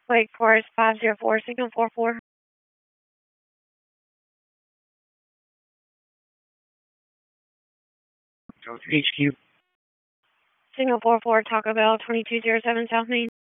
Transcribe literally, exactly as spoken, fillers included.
Wake Forest five zero four, signal four four. H Q. Signal four four, Taco Bell, twenty-two oh seven South Main.